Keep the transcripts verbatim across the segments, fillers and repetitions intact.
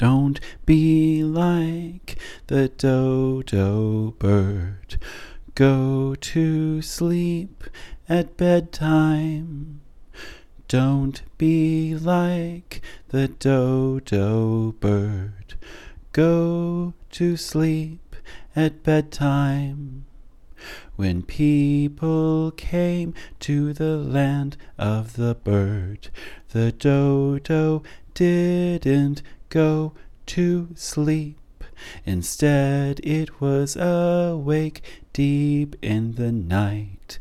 Don't be like the dodo bird. Go to sleep at bedtime. Don't be like the dodo bird. Go to sleep at bedtime. When people came to the land of the bird, the dodo didn't go to sleep. Instead, it was awake deep in the night,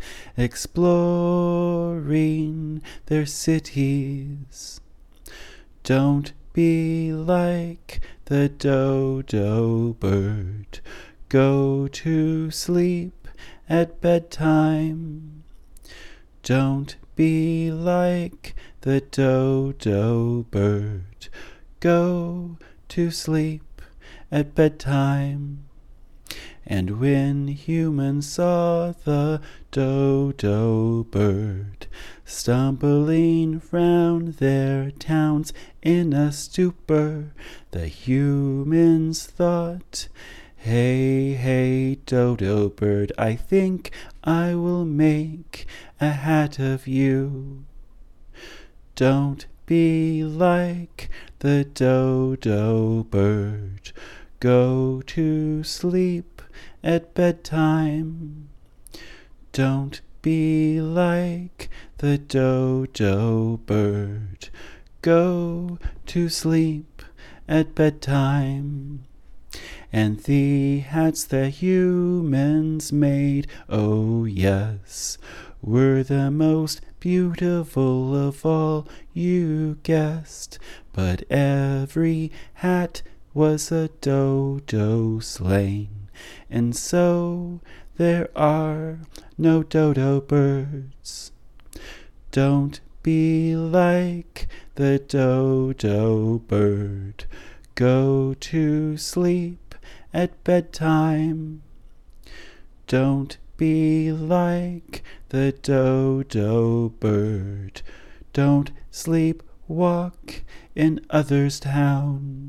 exploring their cities. Don't be like the dodo bird. Go to sleep at bedtime. Don't be like the dodo bird. Go to sleep at bedtime. And when humans saw the dodo bird stumbling round their towns in a stupor, the humans thought, "Hey, hey, dodo bird, I think I will make a hat of you." Don't be like the dodo bird. Go to sleep at bedtime. Don't be like the dodo bird. Go to sleep at bedtime. And the hats that humans made, oh yes, were the most beautiful of all, you guessed. But every hat was a dodo slain, and so there are no dodo birds. Don't be like the dodo bird. Go to sleep at bedtime. Don't be like the dodo bird. Don't sleep walk in others' town.